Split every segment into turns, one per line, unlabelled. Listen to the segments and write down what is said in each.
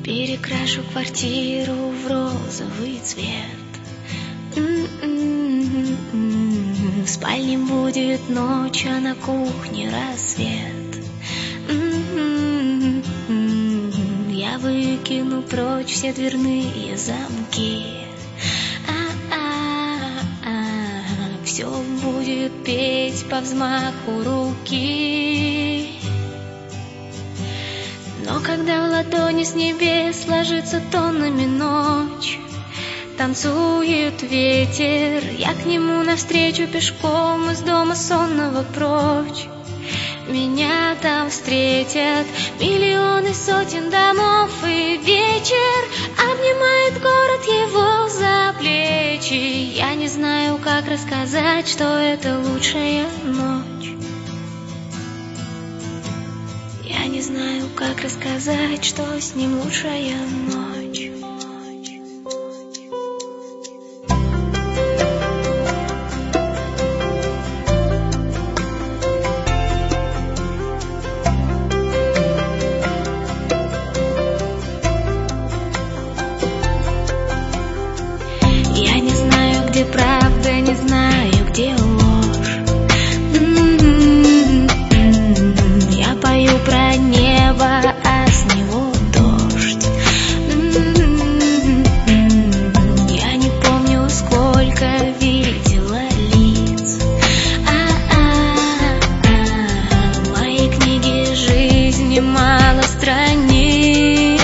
Перекрашу квартиру в розовый цвет. В спальне будет ночь, а на кухне рассвет. Я выкину прочь все дверные замки. Все будет петь по взмаху руки. Но когда в ладони с небес ложится тоннами ночь, танцует ветер, я к нему навстречу пешком из дома сонного прочь. Меня там встретят миллионы сотен домов, и вечер обнимает город его за плечи. Я не знаю, как рассказать, что это лучшая ночь. Я не знаю, как рассказать, что с ним лучшая ночь. Я не знаю, где правда, не знаю, где ложь. Я пою про небо, а с него дождь. Я не помню, сколько видела лиц. В моей книге жизни мало страниц.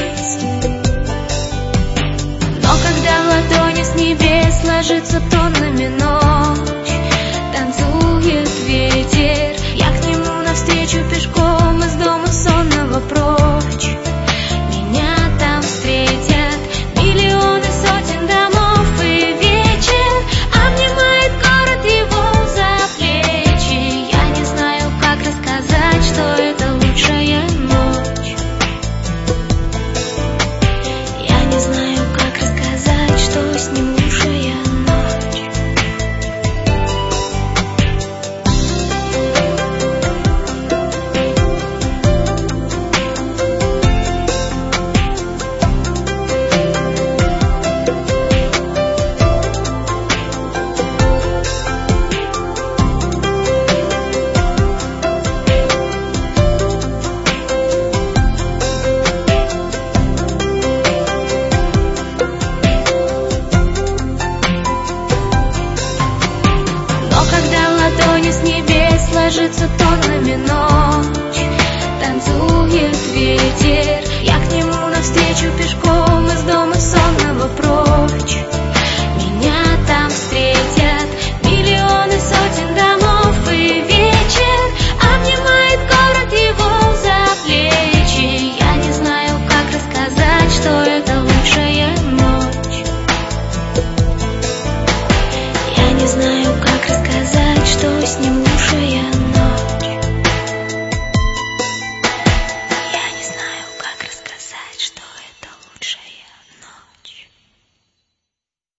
Но когда в ладони с небес ложится тоннами ночь, танцует ветер, я к нему навстречу пешком из дома сонного прочь. Меня там встретят миллионы сотен домов, и вечер обнимает город его за плечи. Я не знаю, как рассказать, что это лучшая ночь. Я не знаю, как рассказать, что с ним лучшая ночь. Но когда в ладони с небес ложится тоннами ночь, танцует ветер, я к нему навстречу пешком из дома сонного прочь. Меня там встретят миллионы сотен домов, и вечер обнимает город его за плечи. Я не знаю, как рассказать, что это лучшая ночь. Я не знаю, как